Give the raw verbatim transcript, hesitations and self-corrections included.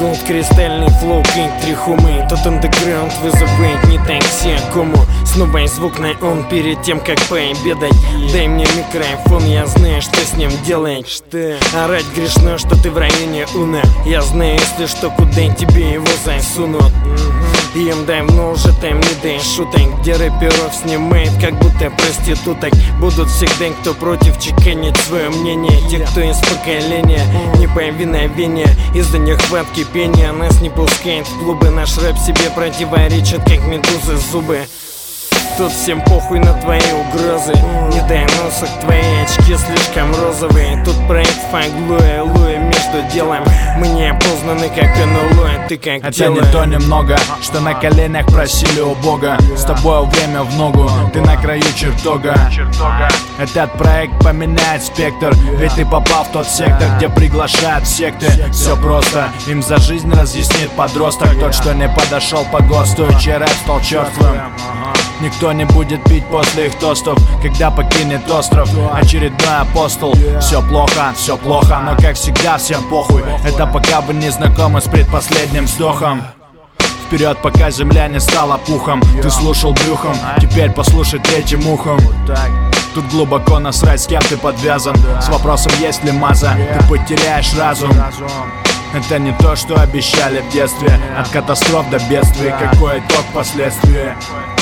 Тут кристальный флоу, кинг, три хумы. Тут андеграунд вызывает не такси, а кому. Снова звук на он перед тем, как пообедать. Дай мне микрофон, я знаю, что с ним делать. Что? Орать грешно, что ты в районе Уна. Я знаю, если что, куда тебе его засунут. Им давно уже там не дай шуток, где рэперов снимает, как будто проституток. Будут всегда, кто против, чеканить свое мнение. Те, кто из поколения неповиновения, из-за нехватки пения нас не пускает в клубы. Наш рэп себе противоречит, как медузы зубы. Тут всем похуй на твои угрозы. Не дай носок, твои очки слишком розовые. Тут проект фаглуя, луя между делом. Мы не опознаны, как НЛО, ты как это дело. Не то немного, что на коленях просили у Бога. С тобой время в ногу, ты на краю чертога. Этот проект поменяет спектр, ведь ты попал в тот сектор, где приглашают секты. Все просто, им за жизнь разъяснит подросток. Тот, что не подошел по ГОСТу, чей рэп стал черствым. Никто не будет пить после их тостов, когда покинет остров очередной апостол. Все плохо, все плохо, но как всегда всем похуй. Это пока вы не знакомы с предпоследним вздохом. Вперед, пока земля не стала пухом. Ты слушал брюхом, теперь послушай третьим ухом. Тут глубоко насрать, с кем ты подвязан. С вопросом, есть ли маза, ты потеряешь разум. Это не то, что обещали в детстве. От катастроф до бедствий, какой итог последствия.